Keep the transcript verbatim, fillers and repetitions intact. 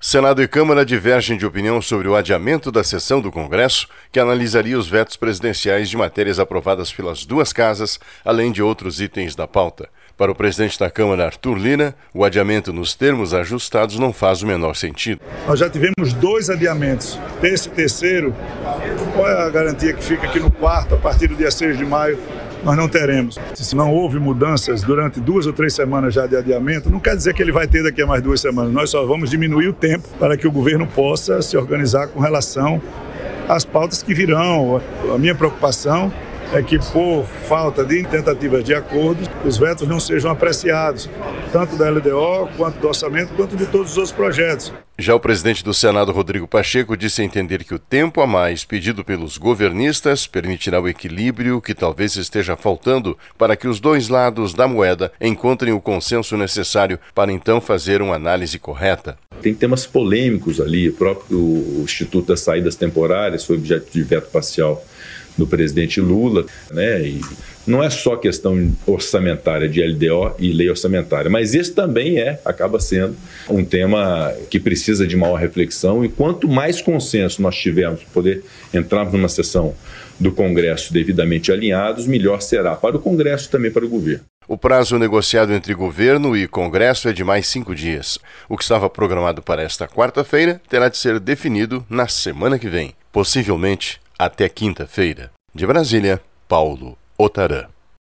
Senado e Câmara divergem de opinião sobre o adiamento da sessão do Congresso, que analisaria os vetos presidenciais de matérias aprovadas pelas duas casas, além de outros itens da pauta. Para o presidente da Câmara, Arthur Lira, o adiamento nos termos ajustados não faz o menor sentido. Nós já tivemos dois adiamentos. Esse terceiro, qual é a garantia que fica aqui no quarto, a partir do dia seis de maio? Nós não teremos. Se não houve mudanças durante duas ou três semanas já de adiamento, não quer dizer que ele vai ter daqui a mais duas semanas. Nós só vamos diminuir o tempo para que o governo possa se organizar com relação às pautas que virão. A minha preocupação é que, por falta de tentativas de acordo, os vetos não sejam apreciados, tanto da L D O, quanto do orçamento, quanto de todos os outros projetos. Já o presidente do Senado, Rodrigo Pacheco, disse entender que o tempo a mais pedido pelos governistas permitirá o equilíbrio que talvez esteja faltando para que os dois lados da moeda encontrem o consenso necessário para então fazer uma análise correta. Tem temas polêmicos ali, o próprio Instituto das Saídas Temporárias foi objeto de veto parcial do presidente Lula, né? E não é só questão orçamentária de L D O e lei orçamentária, mas esse também é, acaba sendo um tema que precisa de maior reflexão, e quanto mais consenso nós tivermos para poder entrarmos numa sessão do Congresso devidamente alinhados, melhor será para o Congresso e também para o governo. O prazo negociado entre governo e Congresso é de mais cinco dias. O que estava programado para esta quarta-feira terá de ser definido na semana que vem, possivelmente até quinta-feira. De Brasília, Paulo Otarã.